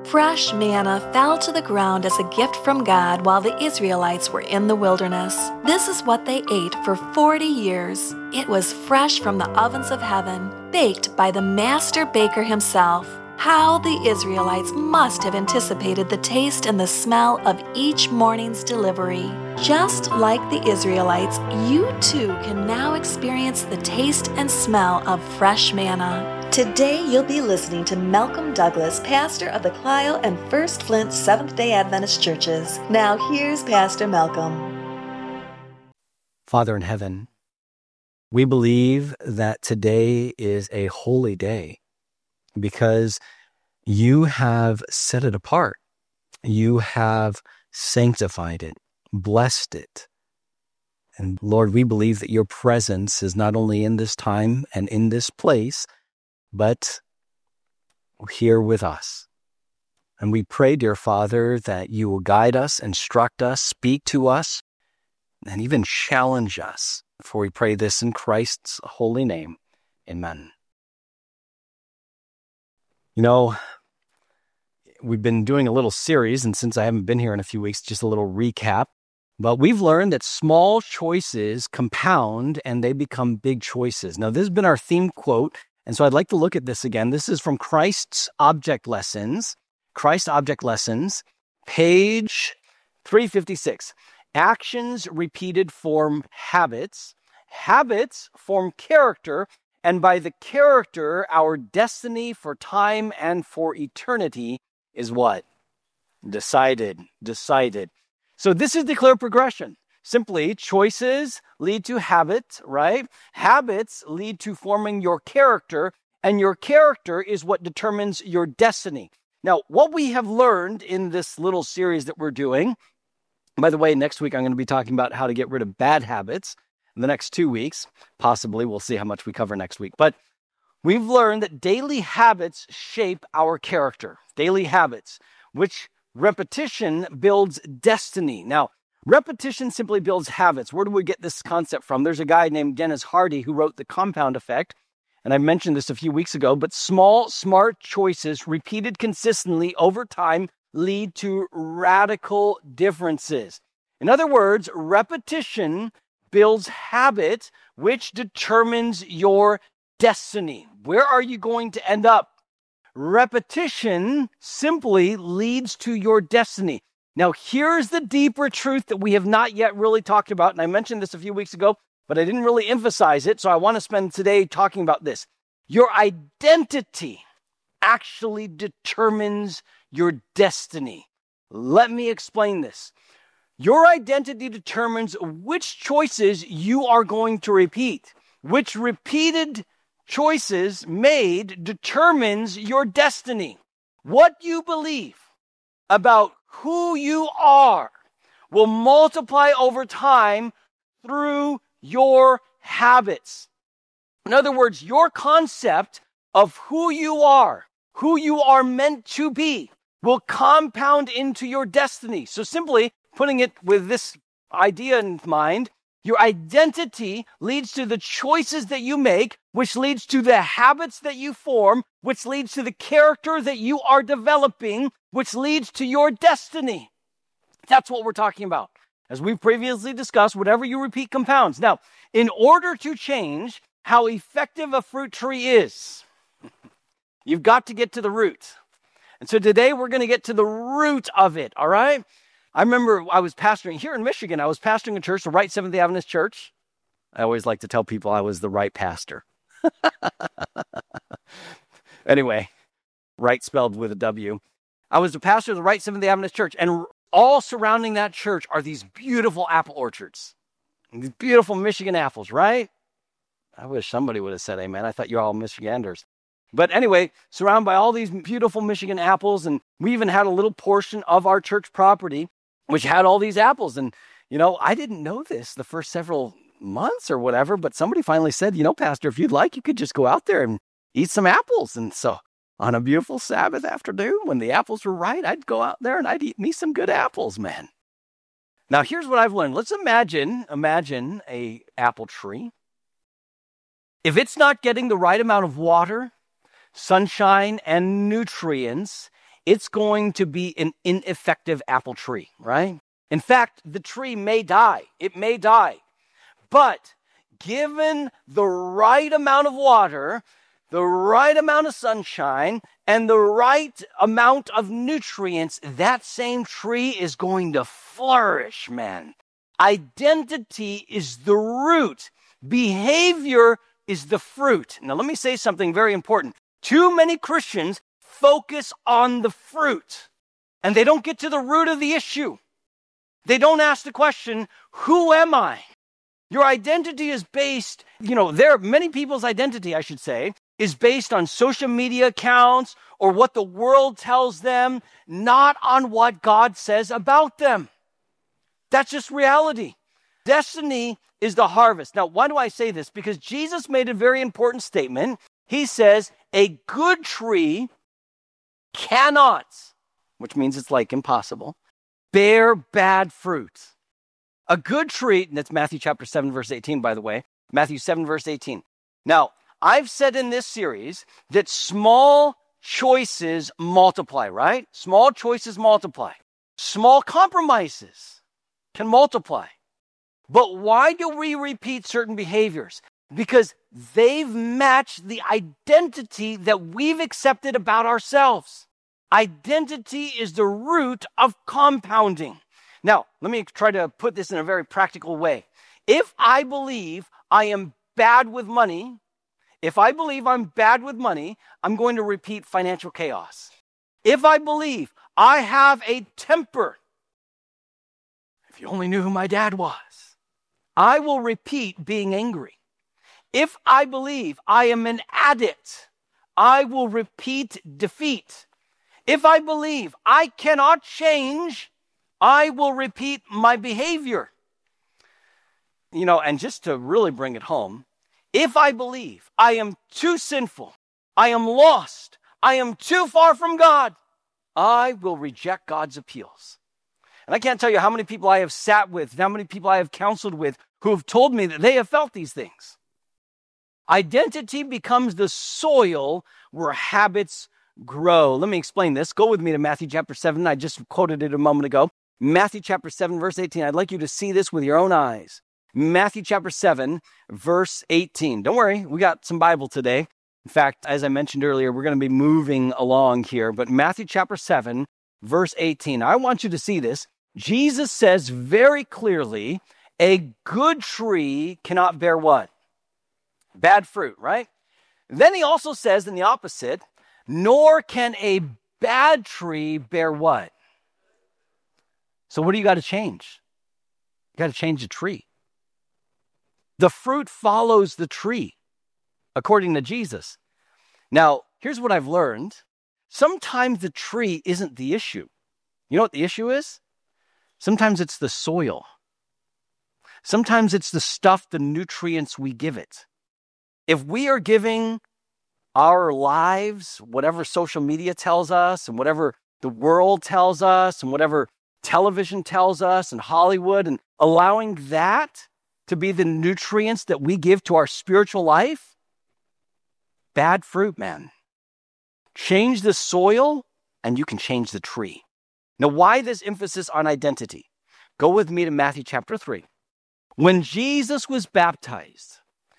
Fresh manna fell to the ground as a gift from God while the Israelites were in the wilderness. This is what they ate for 40 years. It was fresh from the ovens of heaven, baked by the master baker himself. How the Israelites must have anticipated the taste and the smell of each morning's delivery. Just like the Israelites, you too can now experience the taste and smell of fresh manna. Today you'll be listening to Malcolm Douglas, pastor of the Clio and First Flint Seventh-day Adventist Churches. Now here's Pastor Malcolm. Father in heaven, we believe that today is a holy day because you have set it apart. You have sanctified it, blessed it. And Lord, we believe that your presence is not only in this time and in this place, but here with us. And we pray, dear Father, that you will guide us, instruct us, speak to us, and even challenge us. For we pray this in Christ's holy name. Amen. You know, we've been doing a little series, and since I haven't been here in a few weeks, just a little recap. But we've learned that small choices compound and they become big choices. Now, this has been our theme quote. And so I'd like to look at this again. This is from Christ's Object Lessons, page 356. Actions repeated form habits. Habits form character. And by the character, our destiny for time and for eternity is what? Decided. So this is the clear progression. Simply, choices lead to habits, right? Habits lead to forming your character, and your character is what determines your destiny. Now, what we have learned in this little series that we're doing, by the way, next week I'm going to be talking about how to get rid of bad habits. In the next 2 weeks, possibly, we'll see how much we cover next week. But we've learned that daily habits shape our character. Daily habits, which repetition builds destiny. Now, repetition simply builds habits. Where do we get this concept from? There's a guy named Dennis Hardy who wrote The Compound Effect, and I mentioned this a few weeks ago, but small, smart choices repeated consistently over time lead to radical differences. In other words, repetition builds habit, which determines your destiny. Where are you going to end up? Repetition simply leads to your destiny. Now, here's the deeper truth that we have not yet really talked about, and I mentioned this a few weeks ago, but I didn't really emphasize it, so I want to spend today talking about this. Your identity actually determines your destiny. Let me explain this. Your identity determines which choices you are going to repeat. Which repeated choices made determines your destiny. What you believe about who you are will multiply over time through your habits. In other words, your concept of who you are meant to be, will compound into your destiny. So simply putting it with this idea in mind, your identity leads to the choices that you make, which leads to the habits that you form, which leads to the character that you are developing, which leads to your destiny. That's what we're talking about. As we previously discussed, whatever you repeat compounds. Now, in order to change how effective a fruit tree is, you've got to get to the root. And so today we're going to get to the root of it, all right? I remember I was pastoring here in Michigan. I was pastoring a church, the Wright Seventh-day Adventist Church. I always like to tell people I was the right pastor. Anyway, Wright spelled with a W. I was the pastor of the Wright Seventh-day Adventist Church, and all surrounding that church are these beautiful apple orchards. These beautiful Michigan apples, right? I wish somebody would have said amen. I thought you're all Michiganders. But anyway, surrounded by all these beautiful Michigan apples, and we even had a little portion of our church property which had all these apples. And, I didn't know this the first several months or whatever, but somebody finally said, Pastor, if you'd like, you could just go out there and eat some apples. And so on a beautiful Sabbath afternoon, when the apples were right, I'd go out there and I'd eat me some good apples, man. Now, here's what I've learned. Let's imagine a apple tree. If it's not getting the right amount of water, sunshine, and nutrients, it's going to be an ineffective apple tree, right? In fact, the tree may die. It may die. But given the right amount of water, the right amount of sunshine, and the right amount of nutrients, that same tree is going to flourish, man. Identity is the root. Behavior is the fruit. Now, let me say something very important. Too many Christians focus on the fruit, and they don't get to the root of the issue. They don't ask the question, who am I? Your identity is based, many people's identity, I should say, is based on social media accounts or what the world tells them, not on what God says about them. That's just reality. Destiny is the harvest. Now, why do I say this? Because Jesus made a very important statement. He says, a good tree cannot, which means it's like impossible, bear bad fruit. A good tree, and that's Matthew chapter 7, verse 18, by the way. Matthew 7, verse 18. Now, I've said in this series that small choices multiply, right? Small choices multiply. Small compromises can multiply. But why do we repeat certain behaviors? Because they've matched the identity that we've accepted about ourselves. Identity is the root of compounding. Now, let me try to put this in a very practical way. If I believe I am bad with money, I'm going to repeat financial chaos. If I believe I have a temper, if you only knew who my dad was, I will repeat being angry. If I believe I am an addict, I will repeat defeat. If I believe I cannot change, I will repeat my behavior. And just to really bring it home, if I believe I am too sinful, I am lost, I am too far from God, I will reject God's appeals. And I can't tell you how many people I have sat with, how many people I have counseled with who have told me that they have felt these things. Identity becomes the soil where habits grow. Let me explain this. Go with me to Matthew chapter 7. I just quoted it a moment ago. Matthew chapter 7, verse 18. I'd like you to see this with your own eyes. Matthew chapter 7, verse 18. Don't worry, we got some Bible today. In fact, as I mentioned earlier, we're going to be moving along here. But Matthew chapter 7, verse 18. I want you to see this. Jesus says very clearly, a good tree cannot bear what? Bad fruit, right? Then he also says in the opposite, nor can a bad tree bear what? So what do you got to change? You got to change the tree. The fruit follows the tree, according to Jesus. Now, here's what I've learned. Sometimes the tree isn't the issue. You know what the issue is? Sometimes it's the soil. Sometimes it's the stuff, the nutrients we give it. If we are giving our lives, whatever social media tells us and whatever the world tells us and whatever television tells us and Hollywood, and allowing that to be the nutrients that we give to our spiritual life, bad fruit, man. Change the soil and you can change the tree. Now, why this emphasis on identity? Go with me to Matthew chapter 3. When Jesus was baptized,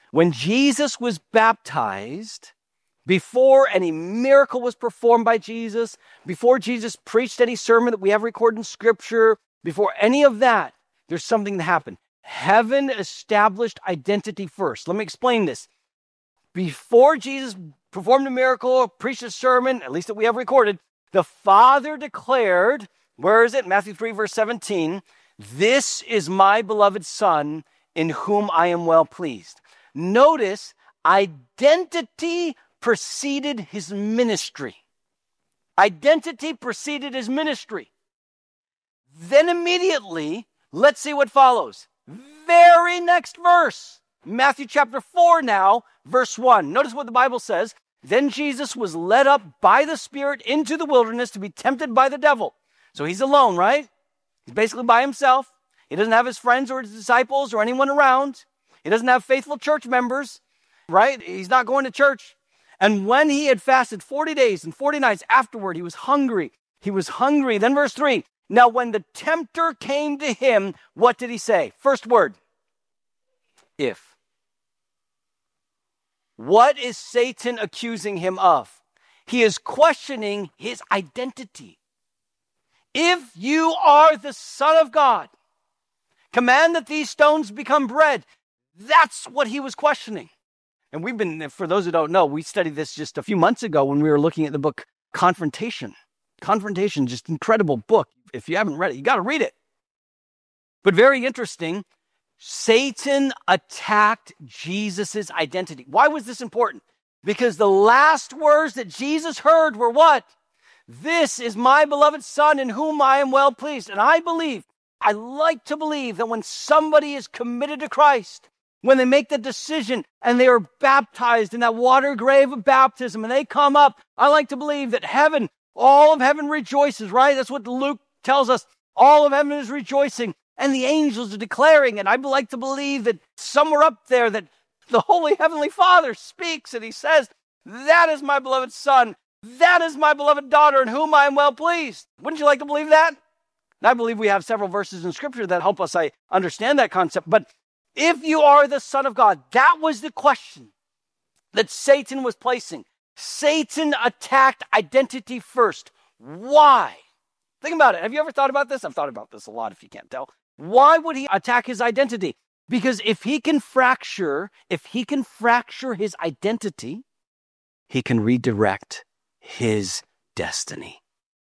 before any miracle was performed by Jesus, before Jesus preached any sermon that we have recorded in Scripture, before any of that, there's something that happened. Heaven established identity first. Let me explain this. Before Jesus performed a miracle or preached a sermon, at least that we have recorded, the Father declared, where is it? Matthew 3, verse 17, "This is my beloved Son, in whom I am well pleased." Notice, identity preceded his ministry. Identity preceded his ministry. Then immediately, let's see what follows. Very next verse, Matthew chapter 4 now, verse 1. Notice what the Bible says. Then Jesus was led up by the Spirit into the wilderness to be tempted by the devil. So he's alone, right? He's basically by himself. He doesn't have his friends or his disciples or anyone around. He doesn't have faithful church members, right? He's not going to church. And when he had fasted 40 days and 40 nights afterward, he was hungry. He was hungry. Then verse 3, now when the tempter came to him, what did he say? First word, if. What is Satan accusing him of? He is questioning his identity. If you are the Son of God, command that these stones become bread. That's what he was questioning. And we've been, for those who don't know, we studied this just a few months ago when we were looking at the book Confrontation. Confrontation, just incredible book. If you haven't read it, you got to read it. But very interesting, Satan attacked Jesus' identity. Why was this important? Because the last words that Jesus heard were what? This is my beloved Son in whom I am well pleased. And I like to believe that when somebody is committed to Christ, when they make the decision and they are baptized in that water grave of baptism and they come up, I like to believe that heaven, all of heaven rejoices, right? That's what Luke tells us. All of heaven is rejoicing and the angels are declaring. And I'd like to believe that somewhere up there that the Holy Heavenly Father speaks and he says, that is my beloved Son. That is my beloved daughter in whom I am well pleased. Wouldn't you like to believe that? And I believe we have several verses in Scripture that help us understand that concept. But if you are the Son of God, that was the question that Satan was placing. Satan attacked identity first. Why? Think about it. Have you ever thought about this? I've thought about this a lot, if you can't tell. Why would he attack his identity? Because if he can fracture his identity, he can redirect his destiny.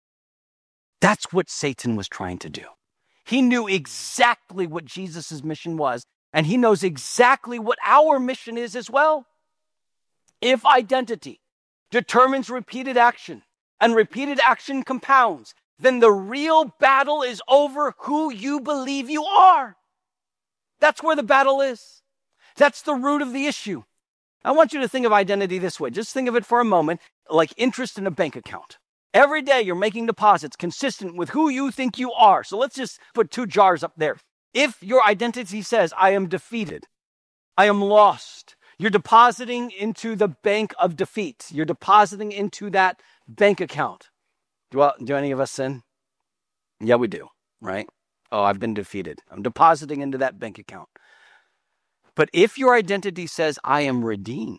That's what Satan was trying to do. He knew exactly what Jesus' mission was, and he knows exactly what our mission is as well. If identity determines repeated action, and repeated action compounds, then the real battle is over who you believe you are. That's where the battle is. That's the root of the issue. I want you to think of identity this way. Just think of it for a moment like interest in a bank account. Every day you're making deposits consistent with who you think you are. So let's just put two jars up there. If your identity says, I am defeated, I am lost, you're depositing into the bank of defeat. You're depositing into that bank account. Do any of us sin? Yeah, we do, right? Oh, I've been defeated. I'm depositing into that bank account. But if your identity says, I am redeemed,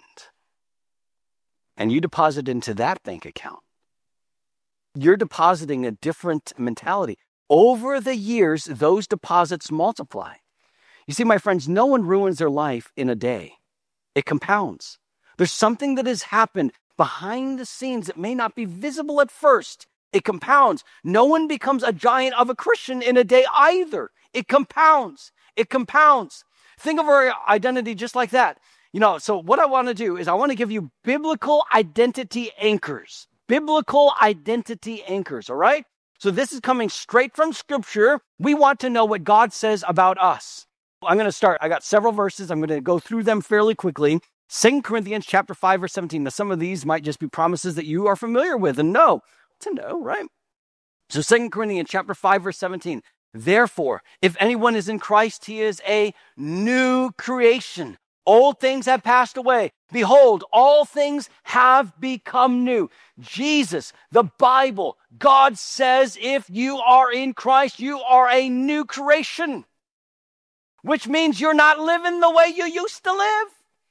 and you deposit into that bank account, you're depositing a different mentality. Over the years, those deposits multiply. You see, my friends, no one ruins their life in a day. It compounds. There's something that has happened behind the scenes that may not be visible at first. It compounds. No one becomes a giant of a Christian in a day either. It compounds. It compounds. Think of our identity just like that. So what I want to do is I want to give you biblical identity anchors. Biblical identity anchors, all right? So this is coming straight from Scripture. We want to know what God says about us. I'm going to start. I got several verses. I'm going to go through them fairly quickly. 2 Corinthians chapter 5, verse 17. Now, some of these might just be promises that you are familiar with and know. To know, right? So 2 Corinthians chapter 5, verse 17. Therefore, if anyone is in Christ, he is a new creation. Old things have passed away. Behold, all things have become new. Jesus, the Bible, God says if you are in Christ, you are a new creation. Which means you're not living the way you used to live.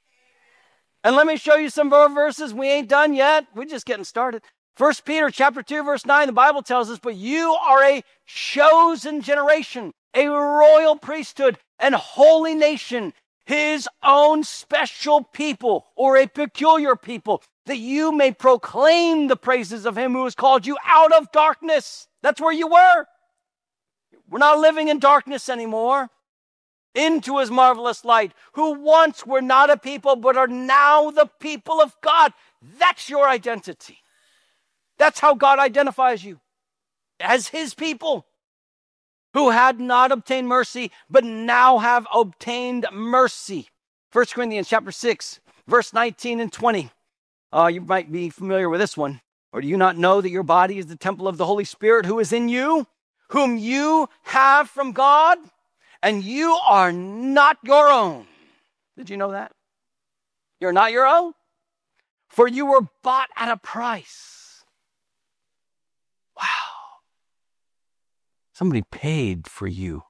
And let me show you some more verses. We ain't done yet. We're just getting started. 1 Peter chapter 2, verse 9, the Bible tells us, but you are a chosen generation, a royal priesthood, and holy nation, his own special people, or a peculiar people, that you may proclaim the praises of him who has called you out of darkness. That's where you were. We're not living in darkness anymore. Into his marvelous light, who once were not a people, but are now the people of God. That's your identity. That's how God identifies you, as his people who had not obtained mercy, but now have obtained mercy. 1 Corinthians chapter 6, verse 19 and 20. You might be familiar with this one. Or do you not know that your body is the temple of the Holy Spirit who is in you, whom you have from God, and you are not your own? Did you know that? You're not your own. For you were bought at a price. Wow. Somebody paid for you.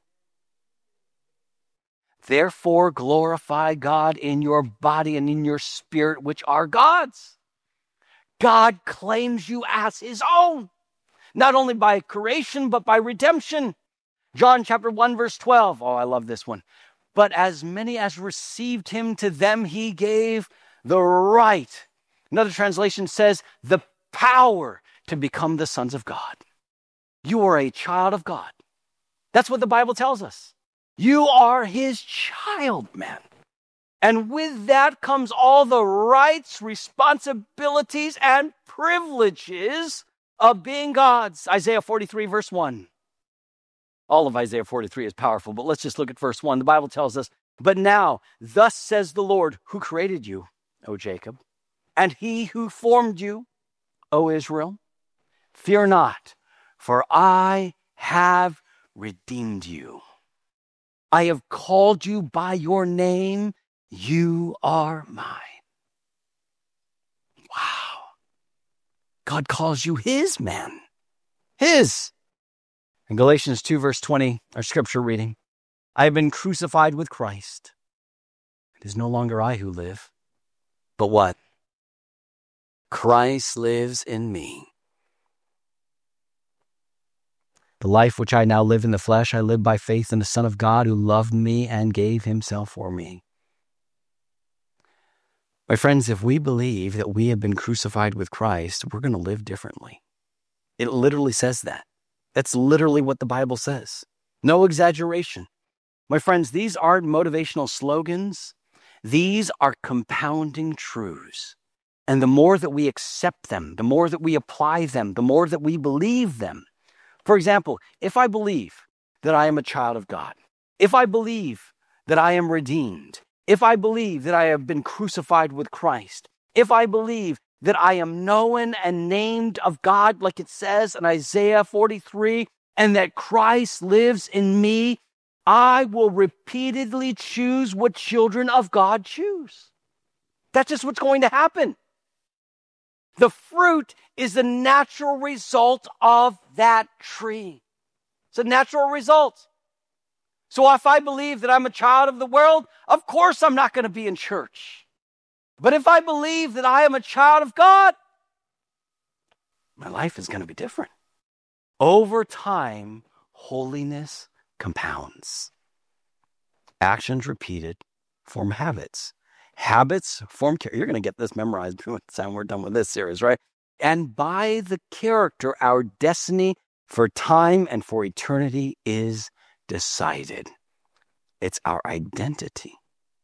Therefore, glorify God in your body and in your spirit, which are God's. God claims you as his own, not only by creation, but by redemption. John chapter 1, verse 12. Oh, I love this one. But as many as received him, to them he gave the right. Another translation says, the power to become the sons of God. You are a child of God. That's what the Bible tells us. You are his child, man. And with that comes all the rights, responsibilities, and privileges of being God's. Isaiah 43, verse 1. All of Isaiah 43 is powerful, but let's just look at verse 1. The Bible tells us, but now, thus says the Lord, who created you, O Jacob, and he who formed you, O Israel, fear not, for I have redeemed you. I have called you by your name. You are mine. Wow. God calls you his man. His. In Galatians 2, verse 20, our scripture reading, I have been crucified with Christ. It is no longer I who live, but what? Christ lives in me. The life which I now live in the flesh, I live by faith in the Son of God who loved me and gave himself for me. My friends, if we believe that we have been crucified with Christ, we're going to live differently. It literally says that. That's literally what the Bible says. No exaggeration. My friends, these aren't motivational slogans. These are compounding truths. And the more that we accept them, the more that we apply them, the more that we believe them. For example, if I believe that I am a child of God, if I believe that I am redeemed, if I believe that I have been crucified with Christ, if I believe that I am known and named of God, like it says in Isaiah 43, and that Christ lives in me, I will repeatedly choose what children of God choose. That's just what's going to happen. The fruit is the natural result of that tree. It's a natural result. So if I believe that I'm a child of the world, of course I'm not going to be in church. But if I believe that I am a child of God, my life is going to be different. Over time, holiness compounds. Actions repeated form habits. Habits form character. You're going to get this memorized by the time we're done with this series, right? And by the character, our destiny for time and for eternity is decided. It's our identity.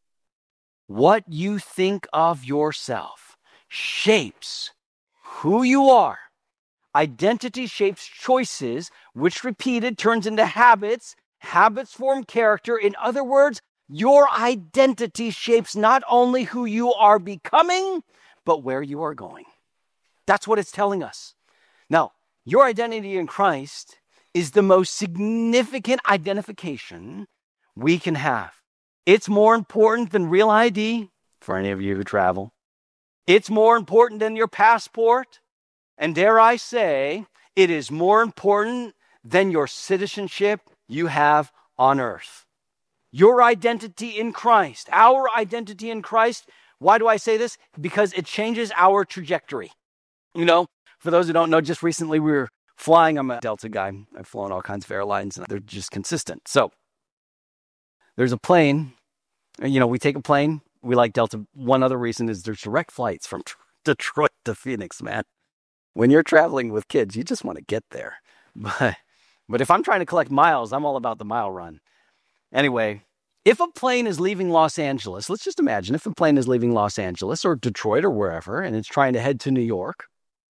What you think of yourself shapes who you are. Identity shapes choices, which repeated turns into habits. Habits form character. In other words, your identity shapes not only who you are becoming, but where you are going. That's what it's telling us. Now, your identity in Christ is the most significant identification we can have. It's more important than real ID for any of you who travel. It's more important than your passport. And dare I say, it is more important than your citizenship you have on earth. Your identity in Christ, our identity in Christ. Why do I say this? Because it changes our trajectory. You know, for those who don't know, just recently we were flying. I'm a Delta guy. I've flown all kinds of airlines and they're just consistent. So there's a plane. You know, we take a plane. We like Delta. One other reason is there's direct flights from Detroit to Phoenix, man. When you're traveling with kids, you just want to get there. But if I'm trying to collect miles, I'm all about the mile run. Anyway, if a plane is leaving Los Angeles, let's just imagine if a plane is leaving Los Angeles or Detroit or wherever, and it's trying to head to New York,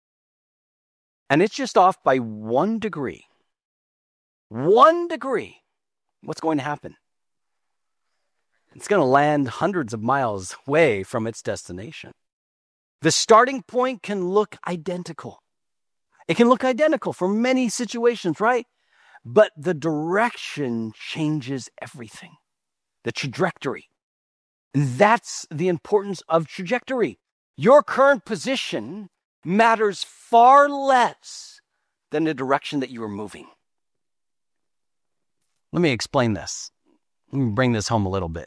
and it's just off by 1 degree. 1 degree. What's going to happen? It's going to land hundreds of miles away from its destination. The starting point can look identical. It can look identical for many situations, right? But the direction changes everything. The trajectory. That's the importance of trajectory. Your current position matters far less than the direction that you are moving. Let me explain this. Let me bring this home a little bit.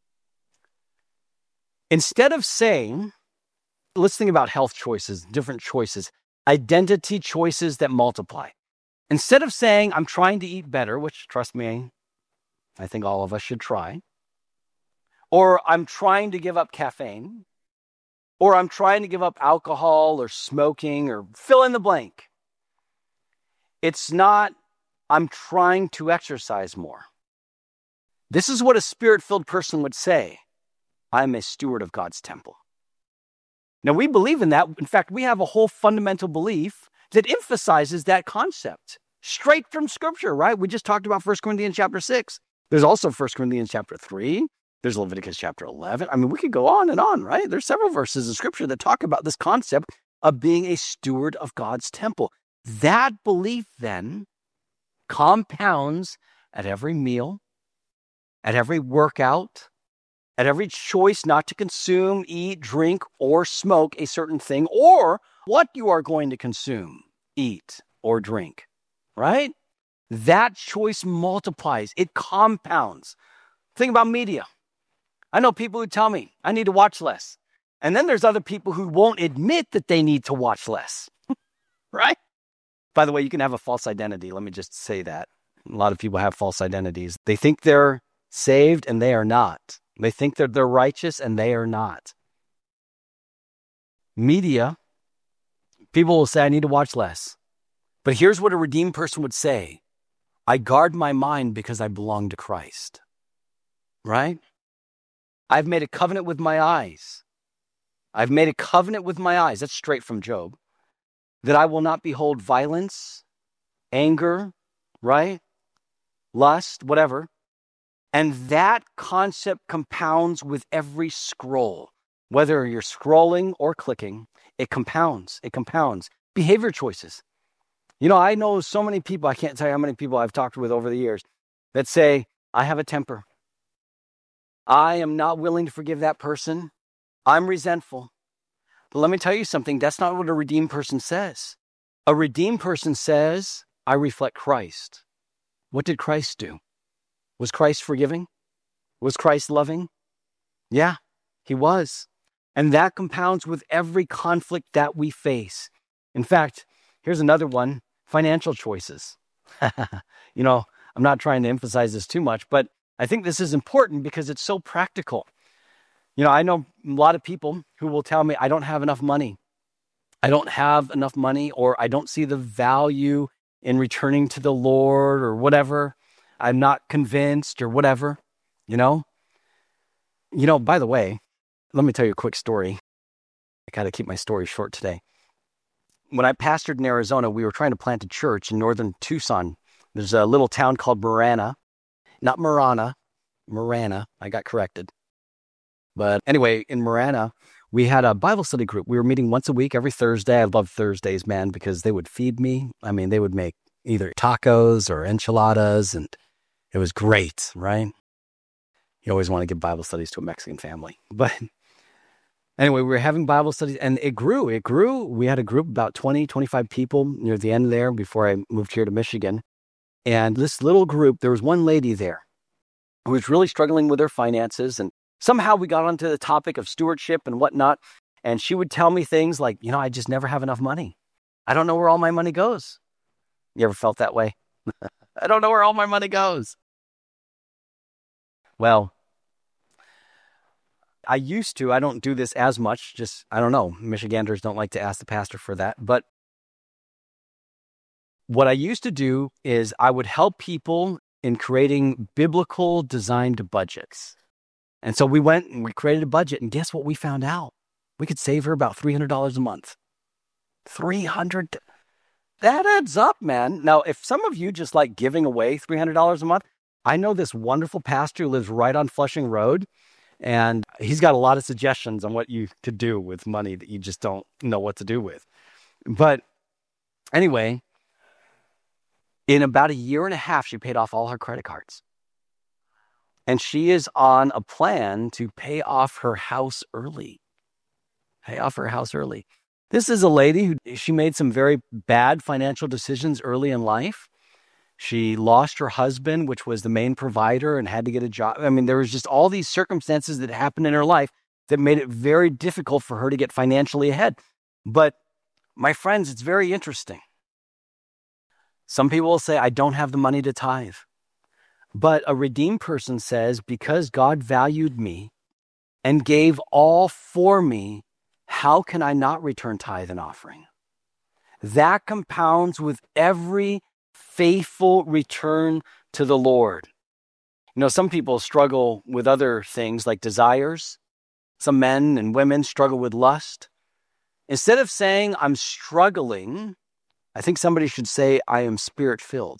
Instead of saying, let's think about health choices, different choices, identity choices that multiply. Instead of saying, I'm trying to eat better, which, trust me, I think all of us should try, or I'm trying to give up caffeine, or I'm trying to give up alcohol or smoking or fill in the blank. It's not, I'm trying to exercise more. This is what a spirit-filled person would say. I'm a steward of God's temple. Now, we believe in that. In fact, we have a whole fundamental belief that emphasizes that concept straight from Scripture, right? We just talked about 1 Corinthians chapter 6. There's also 1 Corinthians chapter 3. There's Leviticus chapter 11. I mean, we could go on and on, right? There's several verses of Scripture that talk about this concept of being a steward of God's temple. That belief then compounds at every meal, at every workout, at every choice not to consume, eat, drink, or smoke a certain thing, or what you are going to consume, eat, or drink, right? That choice multiplies. It compounds. Think about media. I know people who tell me I need to watch less. And then there's other people who won't admit that they need to watch less, right? By the way, you can have a false identity. Let me just say that. A lot of people have false identities. They think they're saved and they are not. They think that they're righteous and they are not. Media, people will say, I need to watch less. But here's what a redeemed person would say. I guard my mind because I belong to Christ. Right? I've made a covenant with my eyes. I've made a covenant with my eyes. That's straight from Job. That I will not behold violence, anger, right? Lust, whatever. And that concept compounds with every scroll. Whether you're scrolling or clicking, it compounds. It compounds. Behavior choices. You know, I know so many people, I can't tell you how many people I've talked with over the years that say, I have a temper. I am not willing to forgive that person. I'm resentful. But let me tell you something. That's not what a redeemed person says. A redeemed person says, I reflect Christ. What did Christ do? Was Christ forgiving? Was Christ loving? Yeah, he was. And that compounds with every conflict that we face. In fact, here's another one, financial choices. You know, I'm not trying to emphasize this too much, but I think this is important because it's so practical. You know, I know a lot of people who will tell me, I don't have enough money. I don't have enough money, or I don't see the value in returning to the Lord, or whatever. I'm not convinced, or whatever, you know. You know, by the way, let me tell you a quick story. I got to keep my story short today. When I pastored in Arizona, we were trying to plant a church in northern Tucson. There's a little town called Marana. Not Marana, Marana. I got corrected. But anyway, in Marana, we had a Bible study group. We were meeting once a week, every Thursday. I love Thursdays, man, because they would feed me. I mean, they would make either tacos or enchiladas, and it was great, right? You always want to give Bible studies to a Mexican family. But anyway, we were having Bible studies, and it grew. It grew. We had a group, about 20, 25 people near the end there before I moved here to Michigan. And this little group, there was one lady there who was really struggling with her finances. And somehow we got onto the topic of stewardship and whatnot. And she would tell me things like, you know, I just never have enough money. I don't know where all my money goes. You ever felt that way? I don't know where all my money goes. Well, I used to. I don't do this as much. Just, I don't know. Michiganders don't like to ask the pastor for that. But what I used to do is I would help people in creating biblical designed budgets. And so we went and we created a budget, and guess what we found out? We could save her about $300 a month. $300. That adds up, man. Now, if some of you just like giving away $300 a month, I know this wonderful pastor who lives right on Flushing Road, and he's got a lot of suggestions on what you could do with money that you just don't know what to do with. But anyway, in about a year and a half, she paid off all her credit cards. And she is on a plan to pay off her house early. Pay off her house early. This is a lady she made some very bad financial decisions early in life. She lost her husband, which was the main provider, and had to get a job. I mean, there was just all these circumstances that happened in her life that made it very difficult for her to get financially ahead. But my friends, it's very interesting. Some people will say, I don't have the money to tithe. But a redeemed person says, because God valued me and gave all for me, how can I not return tithe and offering? That compounds with every faithful return to the Lord. You know, some people struggle with other things like desires. Some men and women struggle with lust. Instead of saying, I'm struggling, I think somebody should say, I am spirit-filled.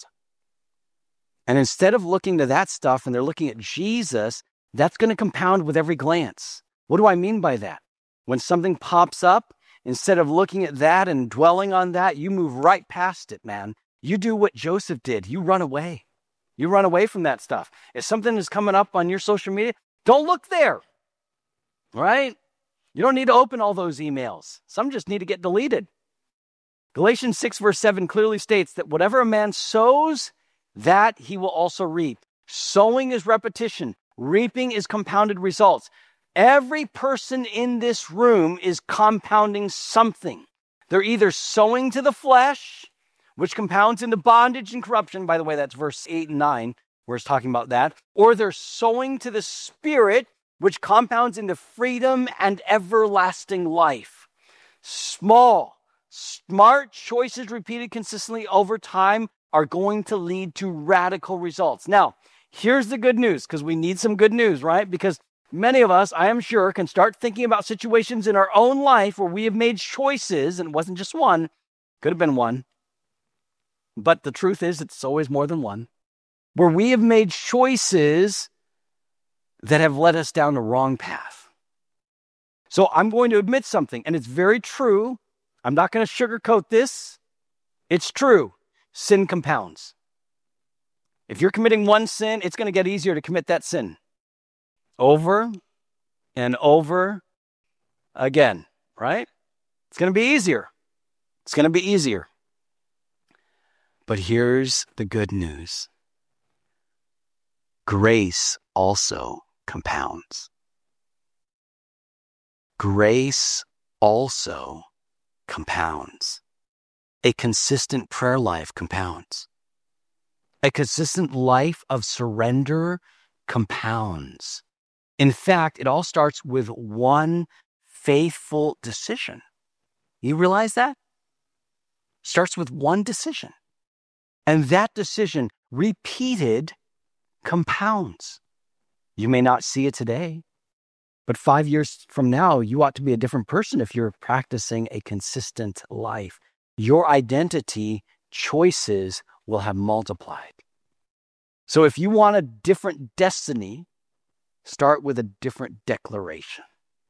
And instead of looking to that stuff and they're looking at Jesus, that's going to compound with every glance. What do I mean by that? When something pops up, instead of looking at that and dwelling on that, you move right past it, man. You do what Joseph did. You run away. You run away from that stuff. If something is coming up on your social media, don't look there, right? You don't need to open all those emails. Some just need to get deleted. Galatians 6 verse 7 clearly states that whatever a man sows, that he will also reap. Sowing is repetition. Reaping is compounded results. Every person in this room is compounding something. They're either sowing to the flesh, which compounds into bondage and corruption. By the way, that's verse 8 and 9, where it's talking about that. Or they're sowing to the Spirit, which compounds into freedom and everlasting life. Small, smart choices repeated consistently over time are going to lead to radical results. Now, here's the good news, because we need some good news, right? Because many of us, I am sure, can start thinking about situations in our own life where we have made choices, and it wasn't just one, could have been one. But the truth is, it's always more than one, where we have made choices that have led us down the wrong path. So I'm going to admit something, and it's very true. I'm not going to sugarcoat this. It's true. Sin compounds. If you're committing one sin, it's going to get easier to commit that sin over and over again, right? It's going to be easier. It's going to be easier. But here's the good news. Grace also compounds. Grace also compounds. A consistent prayer life compounds. A consistent life of surrender compounds. In fact, it all starts with one faithful decision. You realize that? Starts with one decision. And that decision, repeated, compounds. You may not see it today, but 5 years from now, you ought to be a different person if you're practicing a consistent life. Your identity choices will have multiplied. So if you want a different destiny, start with a different declaration.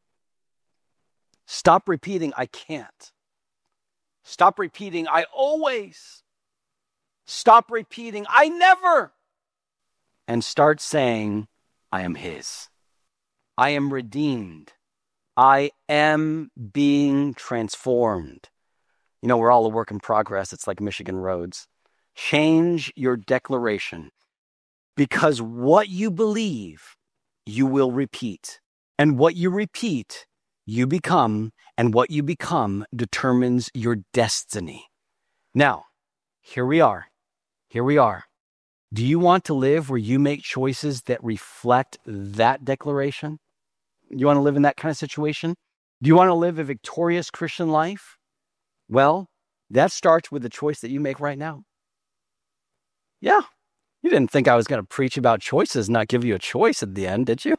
Stop repeating, I can't. Stop repeating, I always. Stop repeating, I never. And start saying, I am His. I am redeemed. I am being transformed. You know, we're all a work in progress. It's like Michigan roads. Change your declaration, because what you believe, you will repeat. And what you repeat, you become. And what you become determines your destiny. Now, here we are. Here we are. Do you want to live where you make choices that reflect that declaration? You want to live in that kind of situation? Do you want to live a victorious Christian life? Well, that starts with the choice that you make right now. Yeah, you didn't think I was going to preach about choices, not give you a choice at the end, did you?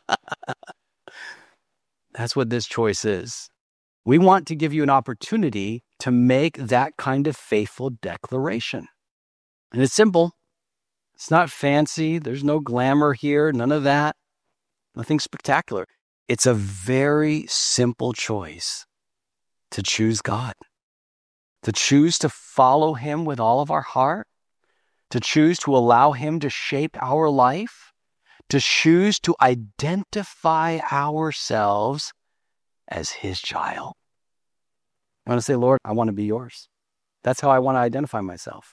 That's what this choice is. We want to give you an opportunity to make that kind of faithful declaration. And it's simple. It's not fancy. There's no glamour here, none of that. Nothing spectacular. It's a very simple choice to choose God, to choose to follow Him with all of our heart, to choose to allow Him to shape our life, to choose to identify ourselves as his child. I want to say, Lord, I want to be yours. That's how I want to identify myself.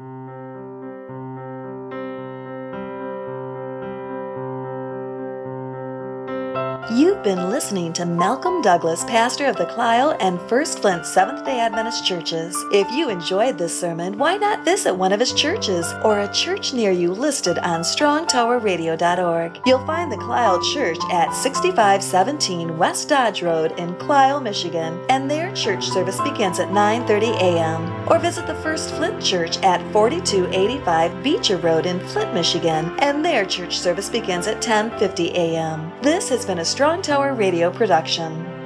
You've been listening to Malcolm Douglas, pastor of the Clio and First Flint Seventh-day Adventist churches. If you enjoyed this sermon, why not visit one of his churches or a church near you listed on strongtowerradio.org. You'll find the Clio Church at 6517 West Dodge Road in Clio, Michigan, and their church service begins at 9:30 a.m. Or visit the First Flint Church at 4285 Beecher Road in Flint, Michigan, and their church service begins at 10:50 a.m. This has been a Strong Tower Radio production.